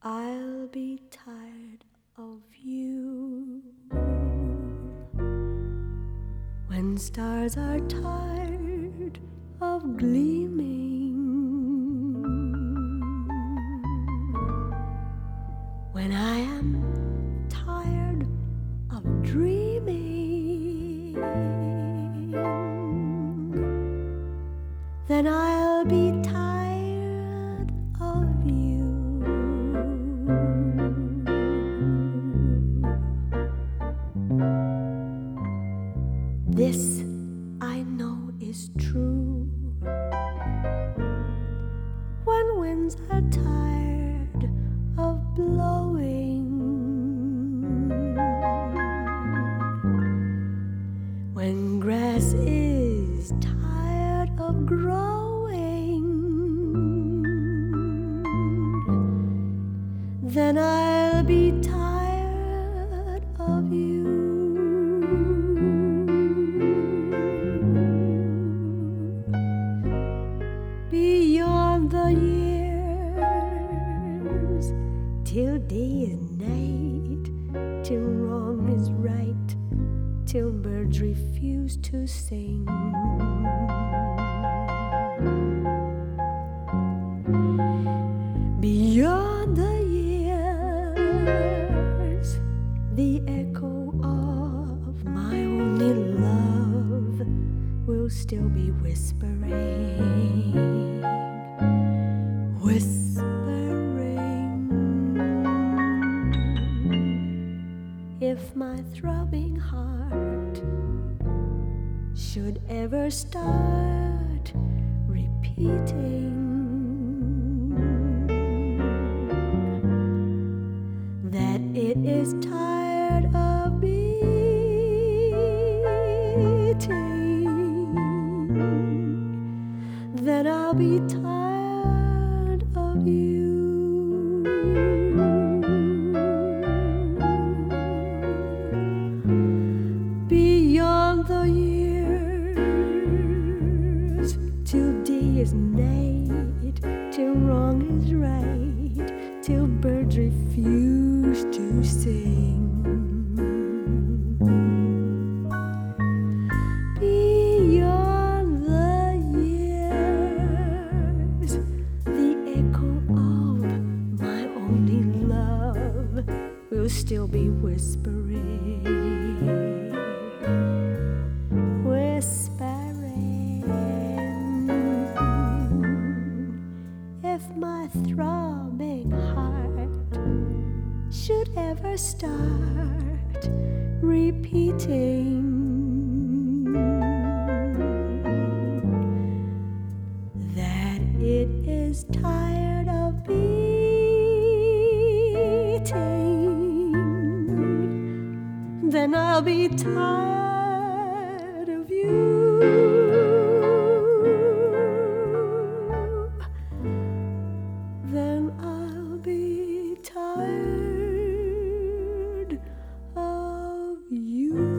I'll be tired of you when stars are tired of gleaming, when I am tired of dreaming, then I'll be tired of you. This I know is true. When winds are tired of blowing, when grass is tired of growing, then I'll be tired of you. Beyond the years, till day is night, till wrong is right, till birds refuse to sing. Beyond the years, the echo of my only love will still be whispering, whispering. If my throbbing heart should ever start repeating that it is tired of beating, then I'll be tired of you. Beyond the years, till day is night, till wrong is right, till birds refuse to sing. Beyond the years, the echo of my only love will still be whispering, whispering. If my throbbing heart should ever start repeating that it is tired of beating, then I'll be tired of you. Then I'll be tired of you.